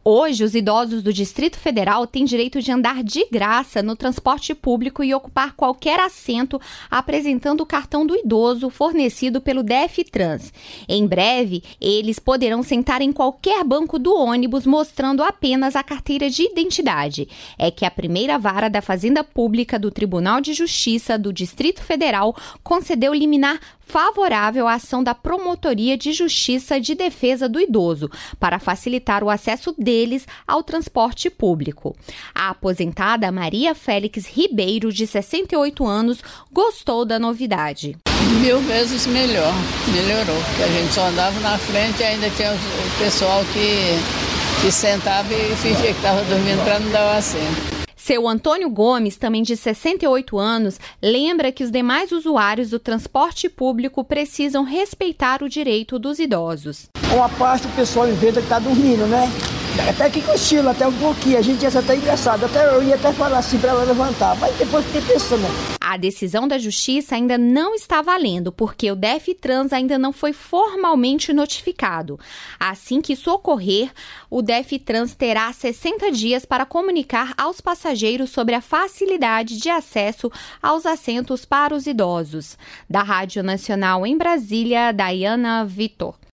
Hoje, os idosos do Distrito Federal têm direito de andar de graça no transporte público e ocupar qualquer assento apresentando o cartão do idoso fornecido pelo DFTrans. Em breve, eles poderão sentar em qualquer banco do ônibus mostrando apenas a carteira de identidade. É que a primeira vara da Fazenda Pública do Tribunal de Justiça do Distrito Federal concedeu liminar favorável à ação da Promotoria de Justiça de Defesa do Idoso, para facilitar o acesso deles ao transporte público. A aposentada Maria Félix Ribeiro, de 68 anos, gostou da novidade. 1000 vezes melhorou, porque a gente só andava na frente e ainda tinha o pessoal que sentava e fingia que estava dormindo para não dar o assento. Seu Antônio Gomes, também de 68 anos, lembra que os demais usuários do transporte público precisam respeitar o direito dos idosos. Uma parte do pessoal inventa que está dormindo, né? Até que cochila, até um pouquinho. A gente ia ser até engraçado. Eu ia até falar assim para ela levantar, mas depois fiquei pensando. A decisão da Justiça ainda não está valendo, porque o DFTrans ainda não foi formalmente notificado. Assim que isso ocorrer, o DFTrans terá 60 dias para comunicar aos passageiros sobre a facilidade de acesso aos assentos para os idosos. Da Rádio Nacional em Brasília, Daiana Vitor.